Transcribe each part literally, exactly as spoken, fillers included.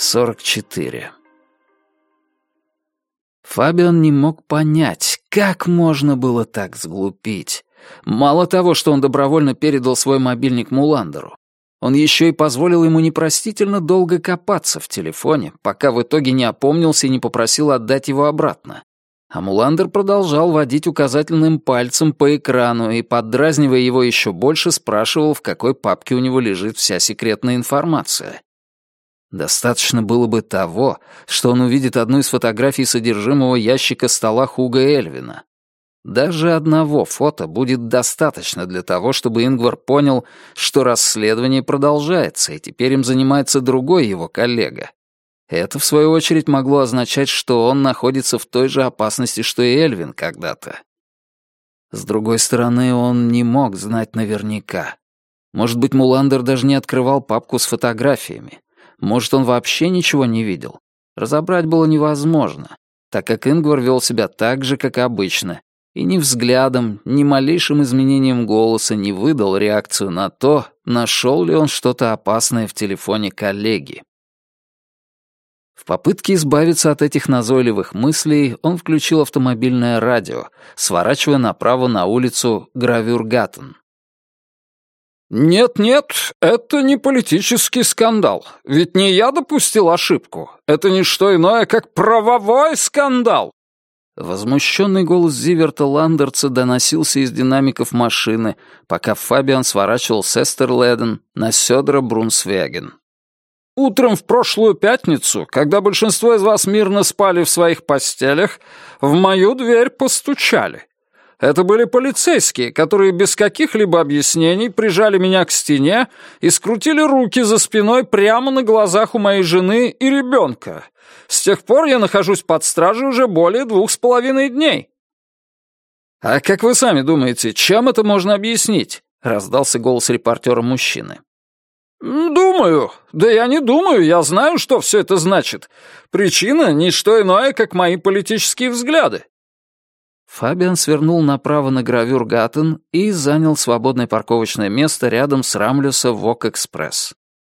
сорок четыре. Фабиан не мог понять, как можно было так сглупить. Мало того, что он добровольно передал свой мобильник Муландеру, он еще и позволил ему непростительно долго копаться в телефоне, пока в итоге не опомнился и не попросил отдать его обратно. А Муландер продолжал водить указательным пальцем по экрану и, поддразнивая его еще больше, спрашивал, в какой папке у него лежит вся секретная информация. Достаточно было бы того, что он увидит одну из фотографий содержимого ящика стола Хуга Эльвина. Даже одного фото будет достаточно для того, чтобы Ингвар понял, что расследование продолжается, и теперь им занимается другой его коллега. Это, в свою очередь, могло означать, что он находится в той же опасности, что и Эльвин когда-то. С другой стороны, он не мог знать наверняка. Может быть, Муландер даже не открывал папку с фотографиями. Может, он вообще ничего не видел. Разобрать было невозможно, так как Ингвар вел себя так же, как обычно, и ни взглядом, ни малейшим изменением голоса не выдал реакцию на то, нашел ли он что-то опасное в телефоне коллеги. В попытке избавиться от этих назойливых мыслей он включил автомобильное радио, сворачивая направо на улицу Гравюргаттен. «Нет-нет, это не политический скандал. Ведь не я допустил ошибку. Это не что иное, как правовой скандал!» Возмущенный голос Зиверта Ландерца доносился из динамиков машины, пока Фабиан сворачивал с Эстерледен на Сёдра Брунсвеген. «Утром в прошлую пятницу, когда большинство из вас мирно спали в своих постелях, в мою дверь постучали. Это были полицейские, которые без каких-либо объяснений прижали меня к стене и скрутили руки за спиной прямо на глазах у моей жены и ребенка. С тех пор я нахожусь под стражей уже более двух с половиной дней». «А как вы сами думаете, чем это можно объяснить?» — раздался голос репортера-мужчины. «Думаю. Да я не думаю, я знаю, что все это значит. Причина — не что иное, как мои политические взгляды». Фабиан свернул направо на Гравюргаттен и занял свободное парковочное место рядом с Рамлюса Вок-экспресс.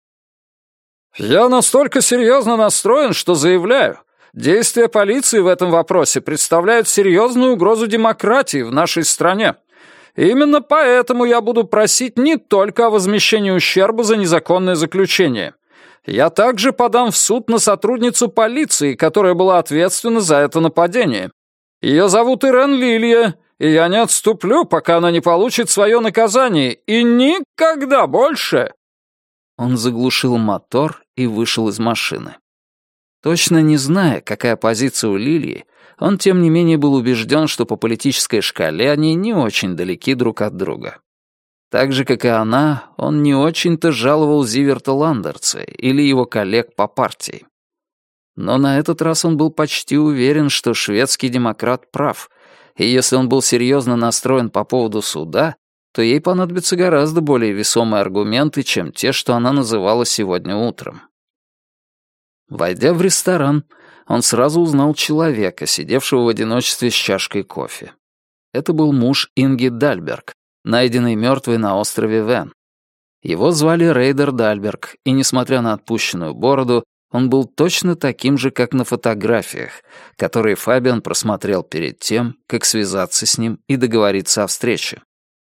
«Я настолько серьезно настроен, что заявляю, действия полиции в этом вопросе представляют серьезную угрозу демократии в нашей стране. Именно поэтому я буду просить не только о возмещении ущерба за незаконное заключение. Я также подам в суд на сотрудницу полиции, которая была ответственна за это нападение. Ее зовут Ирен Лилья, и я не отступлю, пока она не получит свое наказание, и никогда больше!» Он заглушил мотор и вышел из машины. Точно не зная, какая позиция у Лилии, он, тем не менее, был убежден, что по политической шкале они не очень далеки друг от друга. Так же, как и она, он не очень-то жаловал Зиверта Ландерца или его коллег по партии. Но на этот раз он был почти уверен, что шведский демократ прав, и если он был серьезно настроен по поводу суда, то ей понадобятся гораздо более весомые аргументы, чем те, что она называла сегодня утром. Войдя в ресторан, он сразу узнал человека, сидевшего в одиночестве с чашкой кофе. Это был муж Инги Дальберг, найденный мертвый на острове Вен. Его звали Рейдер Дальберг, и, несмотря на отпущенную бороду, он был точно таким же, как на фотографиях, которые Фабиан просмотрел перед тем, как связаться с ним и договориться о встрече.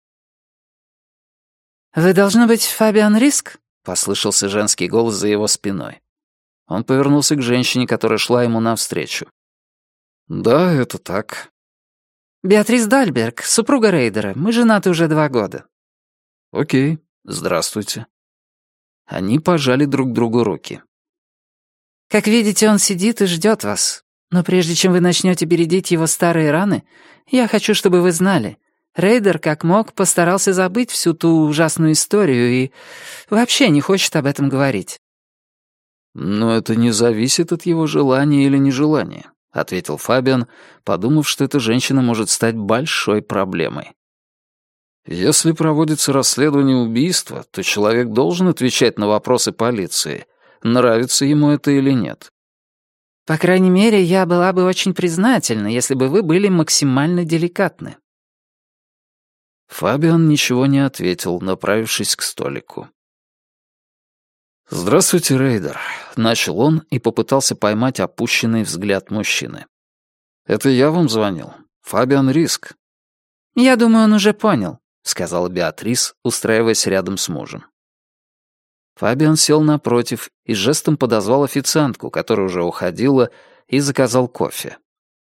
«Вы, должны быть, Фабиан Риск?» — послышался женский голос за его спиной. Он повернулся к женщине, которая шла ему навстречу. «Да, это так». «Беатрис Дальберг, супруга Рейдера. Мы женаты уже два года». «Окей, здравствуйте». Они пожали друг другу руки. «Как видите, он сидит и ждет вас. Но прежде чем вы начнете бередить его старые раны, я хочу, чтобы вы знали, Рейдер, как мог, постарался забыть всю ту ужасную историю и вообще не хочет об этом говорить». «Но это не зависит от его желания или нежелания», — ответил Фабиан, подумав, что эта женщина может стать большой проблемой. «Если проводится расследование убийства, то человек должен отвечать на вопросы полиции, нравится ему это или нет». «По крайней мере, я была бы очень признательна, если бы вы были максимально деликатны». Фабиан ничего не ответил, направившись к столику. «Здравствуйте, Рейдер», — начал он и попытался поймать опущенный взгляд мужчины. «Это я вам звонил. Фабиан Риск». «Я думаю, он уже понял», — сказала Беатрис, устраиваясь рядом с мужем. Фабиан сел напротив и жестом подозвал официантку, которая уже уходила, и заказал кофе.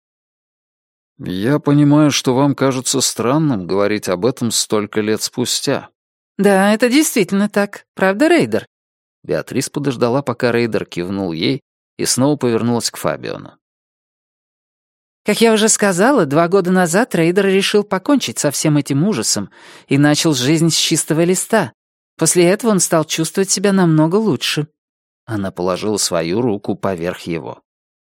«Я понимаю, что вам кажется странным говорить об этом столько лет спустя». «Да, это действительно так. Правда, Рейдер?» Беатрис подождала, пока Рейдер кивнул ей, и снова повернулась к Фабиану. «Как я уже сказала, два года назад Рейдер решил покончить со всем этим ужасом и начал жизнь с чистого листа. После этого он стал чувствовать себя намного лучше». Она положила свою руку поверх его.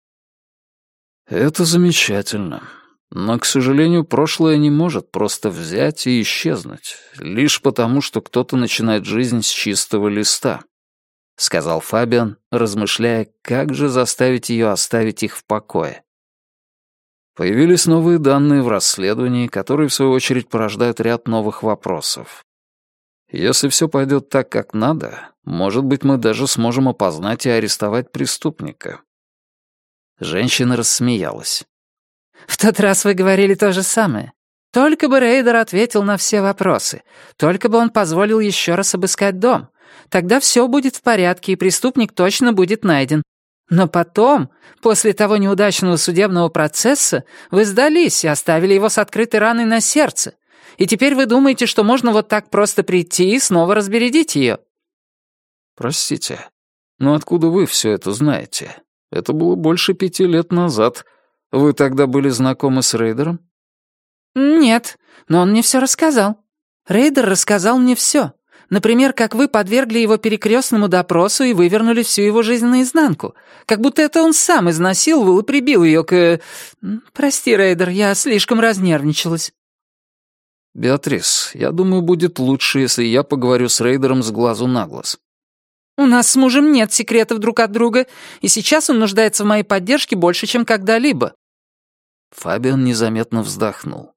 «Это замечательно. Но, к сожалению, прошлое не может просто взять и исчезнуть, лишь потому, что кто-то начинает жизнь с чистого листа», — сказал Фабиан, размышляя, как же заставить ее оставить их в покое. Появились новые данные в расследовании, которые, в свою очередь, порождают ряд новых вопросов. Если все пойдет так, как надо, может быть, мы даже сможем опознать и арестовать преступника. Женщина рассмеялась. «В тот раз вы говорили то же самое. Только бы Рейдер ответил на все вопросы. Только бы он позволил еще раз обыскать дом. Тогда все будет в порядке, и преступник точно будет найден. Но потом, после того неудачного судебного процесса, вы сдались и оставили его с открытой раной на сердце. И теперь вы думаете, что можно вот так просто прийти и снова разбередить ее?» «Простите, но откуда вы все это знаете? Это было больше пяти лет назад. Вы тогда были знакомы с Рейдером?» «Нет, но он мне все рассказал. Рейдер рассказал мне все. Например, как вы подвергли его перекрестному допросу и вывернули всю его жизнь наизнанку. Как будто это он сам изнасиловал и прибил ее к... Прости, Рейдер, я слишком разнервничалась». «Беатрис, я думаю, будет лучше, если я поговорю с Рейдером с глазу на глаз». «У нас с мужем нет секретов друг от друга, и сейчас он нуждается в моей поддержке больше, чем когда-либо». Фабиан незаметно вздохнул.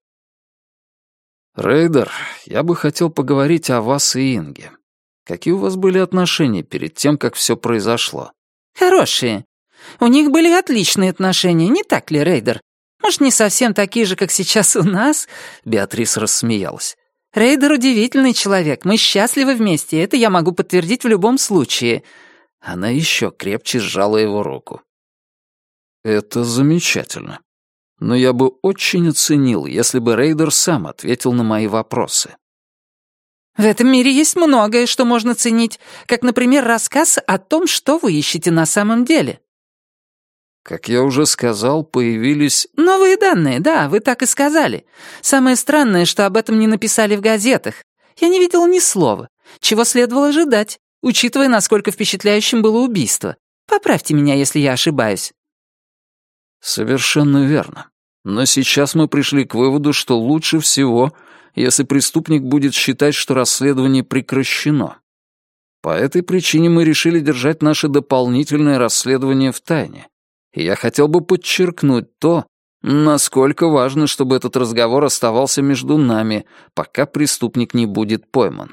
«Рейдер, я бы хотел поговорить о вас и Инге. Какие у вас были отношения перед тем, как все произошло?» «Хорошие. У них были отличные отношения, не так ли, Рейдер? Может, не совсем такие же, как сейчас у нас?» Беатрис рассмеялась. «Рейдер удивительный человек. Мы счастливы вместе, это я могу подтвердить в любом случае». Она еще крепче сжала его руку. «Это замечательно. Но я бы очень оценил, если бы Рейдер сам ответил на мои вопросы». «В этом мире есть многое, что можно ценить, как, например, рассказ о том, что вы ищете на самом деле». «Как я уже сказал, появились...» «Новые данные, да, вы так и сказали. Самое странное, что об этом не написали в газетах. Я не видела ни слова. Чего следовало ожидать, учитывая, насколько впечатляющим было убийство. Поправьте меня, если я ошибаюсь». «Совершенно верно. Но сейчас мы пришли к выводу, что лучше всего, если преступник будет считать, что расследование прекращено. По этой причине мы решили держать наше дополнительное расследование в тайне. И я хотел бы подчеркнуть то, насколько важно, чтобы этот разговор оставался между нами, пока преступник не будет пойман».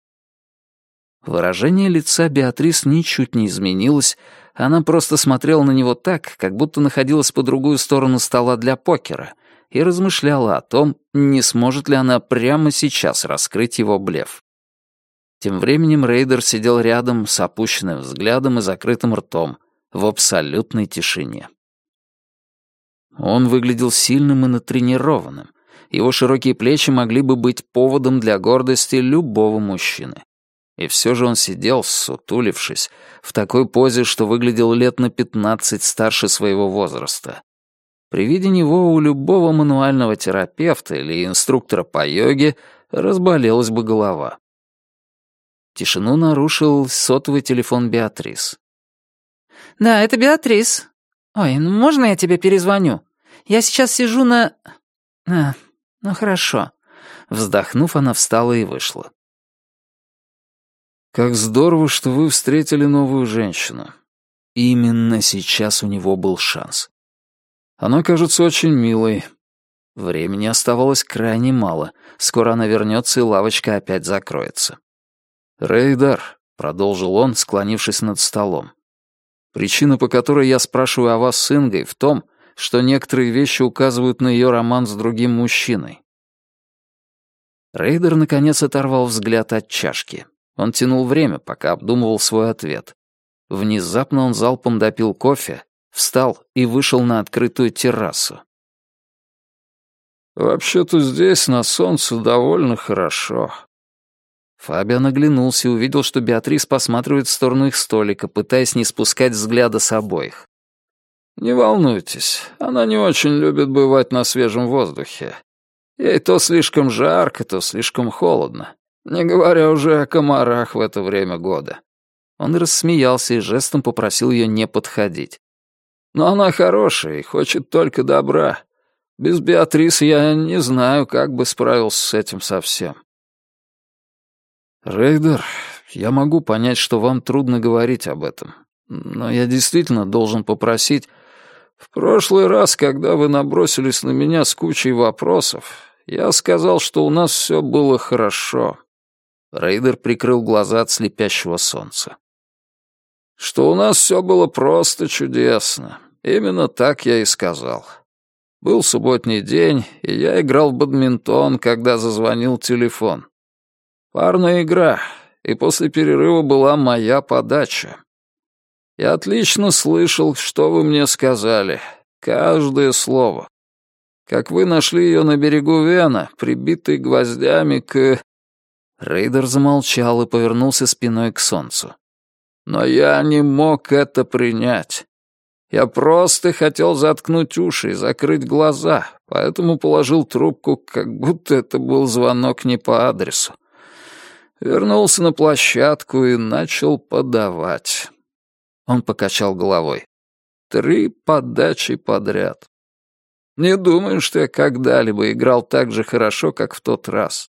Выражение лица Беатрис ничуть не изменилось, она просто смотрела на него так, как будто находилась по другую сторону стола для покера, и размышляла о том, не сможет ли она прямо сейчас раскрыть его блеф. Тем временем Рейдер сидел рядом с опущенным взглядом и закрытым ртом, в абсолютной тишине. Он выглядел сильным и натренированным. Его широкие плечи могли бы быть поводом для гордости любого мужчины. И все же он сидел, ссутулившись, в такой позе, что выглядел лет на пятнадцать старше своего возраста. При виде него у любого мануального терапевта или инструктора по йоге разболелась бы голова. Тишину нарушил сотовый телефон Беатрис. «Да, это Беатрис. Ой, ну можно я тебе перезвоню? Я сейчас сижу на... А, ну хорошо». Вздохнув, она встала и вышла. «Как здорово, что вы встретили новую женщину. Именно сейчас у него был шанс. Она кажется очень милой. Времени оставалось крайне мало. Скоро она вернется, и лавочка опять закроется. Рейдер, продолжил он, склонившись над столом. «Причина, по которой я спрашиваю о вас с Ингой, в том, что некоторые вещи указывают на ее роман с другим мужчиной». Рейдер наконец оторвал взгляд от чашки. Он тянул время, пока обдумывал свой ответ. Внезапно он залпом допил кофе, встал и вышел на открытую террасу. «Вообще-то здесь на солнце довольно хорошо». Фабиан оглянулся и увидел, что Беатрис посматривает в сторону их столика, пытаясь не спускать взгляда с обоих. «Не волнуйтесь, она не очень любит бывать на свежем воздухе. Ей то слишком жарко, то слишком холодно, не говоря уже о комарах в это время года». Он рассмеялся и жестом попросил ее не подходить. «Но она хорошая и хочет только добра. Без Беатрис я не знаю, как бы справился с этим совсем». «Рейдер, я могу понять, что вам трудно говорить об этом, но я действительно должен попросить. В прошлый раз, когда вы набросились на меня с кучей вопросов, я сказал, что у нас все было хорошо». Рейдер прикрыл глаза от слепящего солнца. «Что у нас все было просто чудесно. Именно так я и сказал. Был субботний день, и я играл в бадминтон, когда зазвонил телефон. Парная игра, и после перерыва была моя подача. Я отлично слышал, что вы мне сказали, каждое слово. Как вы нашли ее на берегу Вена, прибитой гвоздями к...» Рейдер замолчал и повернулся спиной к солнцу. «Но я не мог это принять. Я просто хотел заткнуть уши и закрыть глаза, поэтому положил трубку, как будто это был звонок не по адресу. Вернулся на площадку и начал подавать». Он покачал головой. «Три подачи подряд. Не думаю, что я когда-либо играл так же хорошо, как в тот раз.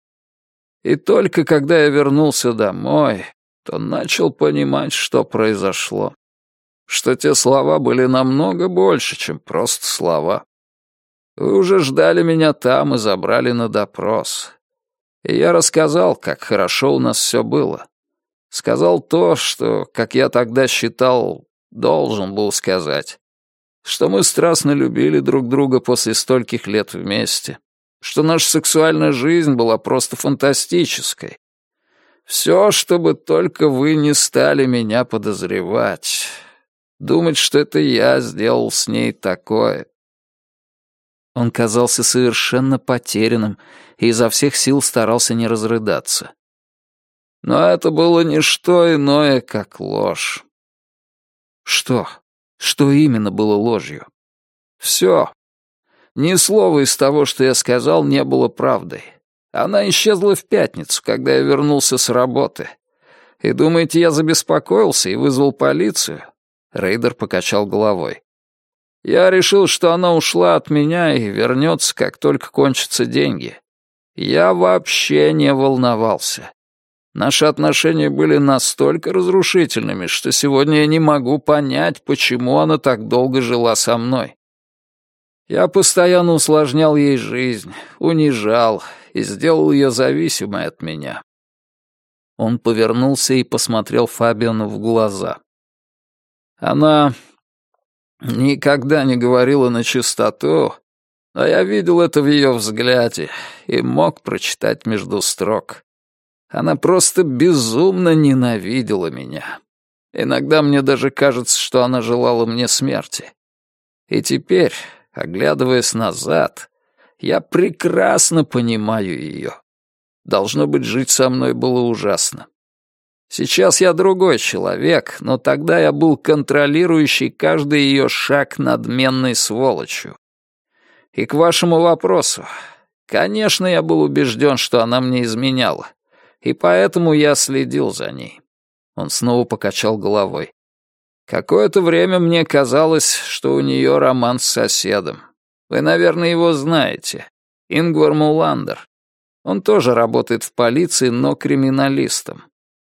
И только когда я вернулся домой, то начал понимать, что произошло. Что те слова были намного больше, чем просто слова. Вы уже ждали меня там и забрали на допрос. И я рассказал, как хорошо у нас все было. Сказал то, что, как я тогда считал, должен был сказать. Что мы страстно любили друг друга после стольких лет вместе. Что наша сексуальная жизнь была просто фантастической. Все, чтобы только вы не стали меня подозревать. Думать, что это я сделал с ней такое». Он казался совершенно потерянным и изо всех сил старался не разрыдаться. Но это было не что иное, как ложь. Что? Что именно было ложью? Все. Ни слова из того, что я сказал, не было правдой. Она исчезла в пятницу, когда я вернулся с работы. И думаете, я забеспокоился и вызвал полицию? Рейдер покачал головой. Я решил, что она ушла от меня и вернется, как только кончатся деньги. Я вообще не волновался. Наши отношения были настолько разрушительными, что сегодня я не могу понять, почему она так долго жила со мной. Я постоянно усложнял ей жизнь, унижал и сделал ее зависимой от меня. Он повернулся и посмотрел Фабиану в глаза. Она никогда не говорила начистоту, но я видел это в ее взгляде и мог прочитать между строк. Она просто безумно ненавидела меня. Иногда мне даже кажется, что она желала мне смерти. И теперь, оглядываясь назад, я прекрасно понимаю ее. Должно быть, жить со мной было ужасно. Сейчас я другой человек, но тогда я был контролирующий каждый ее шаг надменной сволочью. И к вашему вопросу. Конечно, я был убежден, что она мне изменяла. И поэтому я следил за ней. Он снова покачал головой. Какое-то время мне казалось, что у нее роман с соседом. Вы, наверное, его знаете. Ингвар Муландер. Он тоже работает в полиции, но криминалистом.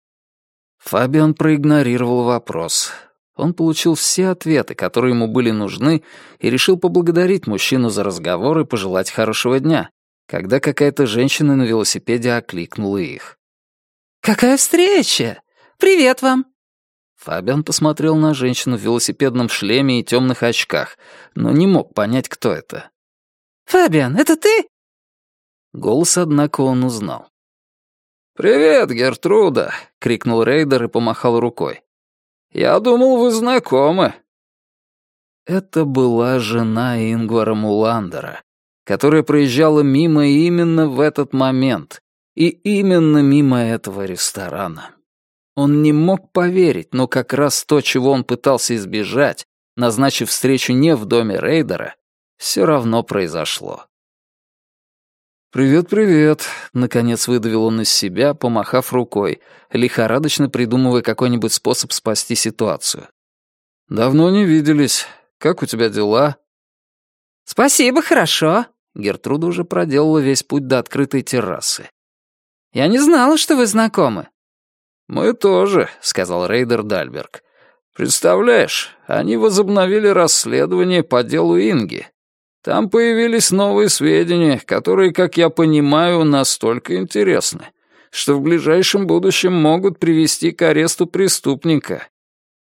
Фабиан проигнорировал вопрос. Он получил все ответы, которые ему были нужны, и решил поблагодарить мужчину за разговор и пожелать хорошего дня, когда какая-то женщина на велосипеде окликнула их. «Какая встреча! привет вам!» Фабиан посмотрел на женщину в велосипедном шлеме и темных очках, но не мог понять, кто это. «Фабиан, это ты?» Голос, однако, он узнал. «Привет, Гертруда!» — крикнул Рейдер и помахал рукой. «Я думал, вы знакомы». Это была жена Ингвара Муландера, которая проезжала мимо именно в этот момент, и именно мимо этого ресторана. Он не мог поверить, но как раз то, чего он пытался избежать, назначив встречу не в доме Рейдера, все равно произошло. «Привет-привет», — наконец выдавил он из себя, помахав рукой, лихорадочно придумывая какой-нибудь способ спасти ситуацию. «Давно не виделись. Как у тебя дела?» «Спасибо, хорошо». Гертруда уже проделала весь путь до открытой террасы. «Я не знала, что вы знакомы». «Мы тоже», — сказал Рейдер Дальберг. «Представляешь, они возобновили расследование по делу Инги. Там появились новые сведения, которые, как я понимаю, настолько интересны, что в ближайшем будущем могут привести к аресту преступника».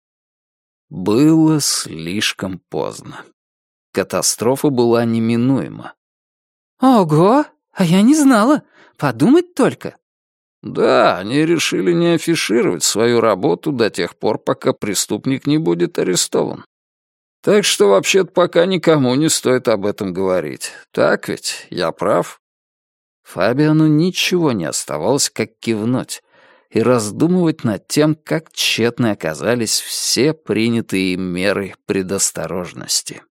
Было слишком поздно. Катастрофа была неминуема. «Ого, а я не знала. Подумать только». Да, они решили не афишировать свою работу до тех пор, пока преступник не будет арестован. Так что вообще-то пока никому не стоит об этом говорить. Так ведь? Я прав?» Фабиану ничего не оставалось, как кивнуть и раздумывать над тем, как тщетны оказались все принятые им меры предосторожности.